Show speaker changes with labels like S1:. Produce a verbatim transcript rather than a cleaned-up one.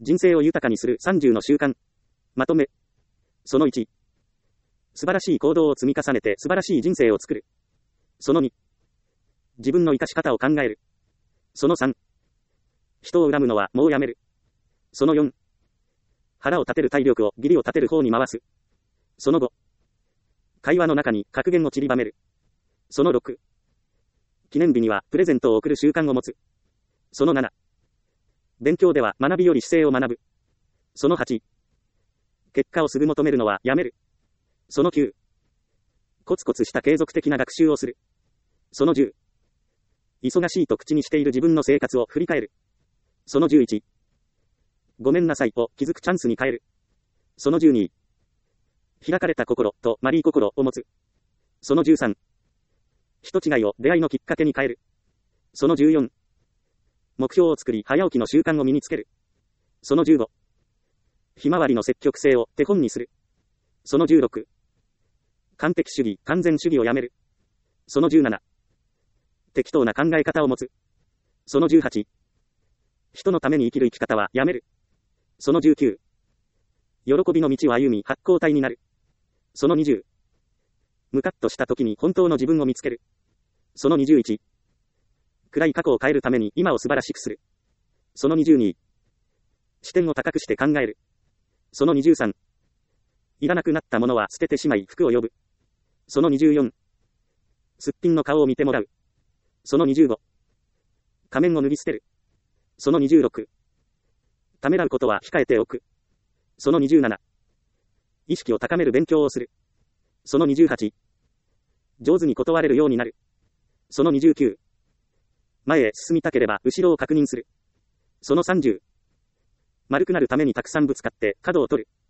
S1: 人生を豊かにするさんじゅうの習慣。まとめ。そのいち。素晴らしい行動を積み重ねて素晴らしい人生を作る。そのに。自分の生かし方を考える。そのさん。人を恨むのはもうやめる。そのよん。腹を立てる体力を義理を立てる方に回す。そのご。会話の中に格言を散りばめる。そのろく。記念日にはプレゼントを贈る習慣を持つ。そのなな。勉強では学びより姿勢を学ぶ。そのはち。結果をすぐ求めるのはやめる。そのきゅう。コツコツした継続的な学習をする。そのじゅう。忙しいと口にしている自分の生活を振り返る。そのじゅういち。ごめんなさいを気づくチャンスに変える。そのじゅうに。開かれた心とマリー心を持つ。そのじゅうさん。人違いを出会いのきっかけに変える。そのじゅうよん。目標を作り早起きの習慣を身につける。そのじゅうご。ひまわりの積極性を手本にする。そのじゅうろく。完璧主義、完全主義をやめる。そのじゅうなな。適当な考え方を持つ。そのじゅうはち。人のために生きる生き方はやめる。そのじゅうきゅう。喜びの道を歩み発光体になる。そのにじゅう。ムカッとした時に本当の自分を見つける。そのにじゅういち。暗い過去を変えるために今を素晴らしくする。そのにじゅうに。視点を高くして考える。そのにじゅうさん。いらなくなったものは捨ててしまい服を呼ぶ。そのにじゅうよん。すっぴんの顔を見てもらう。そのにじゅうご。仮面を脱ぎ捨てる。そのにじゅうろく。ためらうことは控えておく。そのにじゅうなな。意識を高める勉強をする。そのにじゅうはち。上手に断れるようになる。そのにじゅうきゅう。前へ進みたければ後ろを確認する。そのさんじゅう。丸くなるためにたくさんぶつかって角を取る。